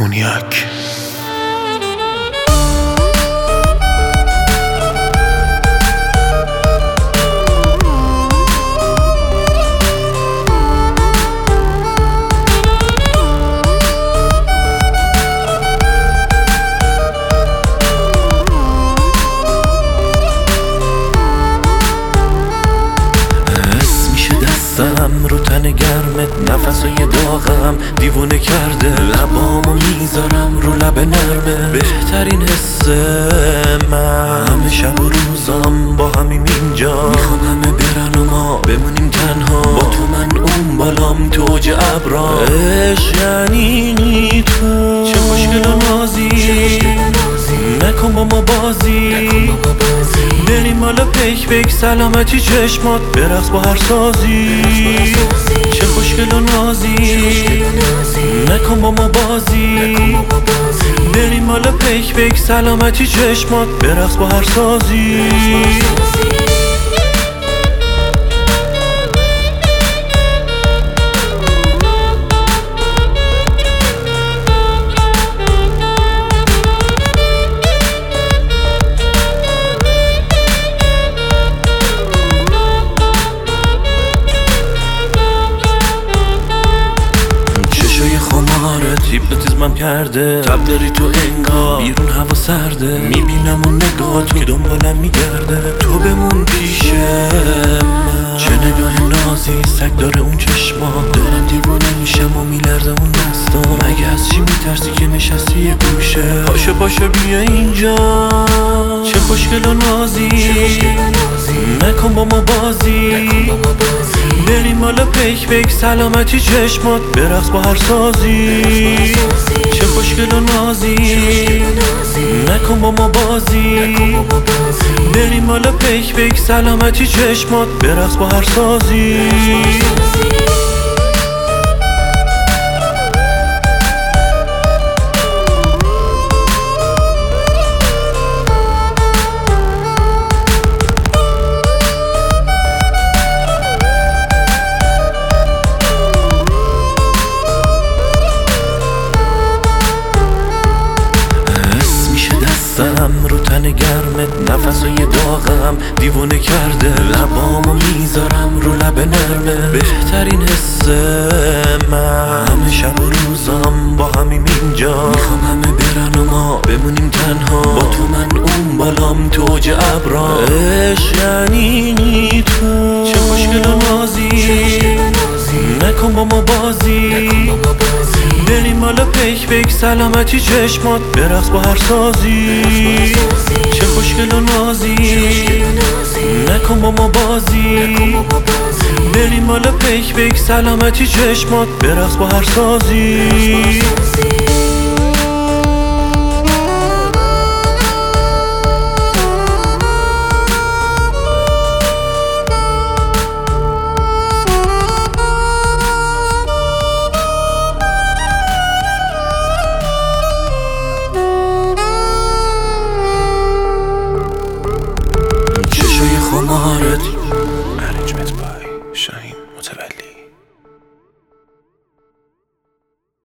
مونیاک. رو تن گرمت نفسای داغم دیوونه کرده، لبامو میذارم رو لب نرمه، بهترین حس من. همه شب و روزام با همیم اینجا، میخوام همه برن و ما بمونیم تنها، با تو من اون بالام تو اوج ابرام. عشق یعنی تو چه خوشگل و نازی، نکن با ما بازی، بریم حالا پیک پیک سلامتی چشمات برقص با هر سازی. چه خوشگل و نازی، نکن با ما بازی، بریم حالا پیک پیک سلامتی چشمات برقص با هر سازی. هیپنوتیزمم کرده، تب داری تو انگار، بیرون هوا سرده، میبینم اون نگاه تو که دنبالم میگرده، تو بمون پیش من. چه نگاه نازی، سگ داره اون چشما، دارم دیوانه میشم و میلرزه اون دستا. مگه از چی میترسی که نشستی یه گوشه، پاشو پاشو بیا اینجا. چه خوشگل و نازی، نکن با ما بازی، بریم حالا پیک پیک سلامتی چشمات برقص با هر سازی. چه خوشگل و نازی، نکن با ما بازی، بریم حالا پیک پیک سلامتی چشمات برقص با هر سازی. رو تن گرمت نفسای داغم دیوونه کرده، لبامو میذارم رو لب نرمه، بهترین حس من. همه شب و روزام با همیم اینجا، میخوام همه برن و ما بمونیم تنها، با تو من اون بالام تو اوج ابرام. عشق یعنی تو چه خوشگل و نازی، نکن با ما بازی، بریم حالا پیک پیک سلامتی چشمات برقص با هر سازی. چه خوشگل و نازی، نکن با ما بازی، بریم حالا پیک پیک سلامتی چشمات برقص با هر سازی.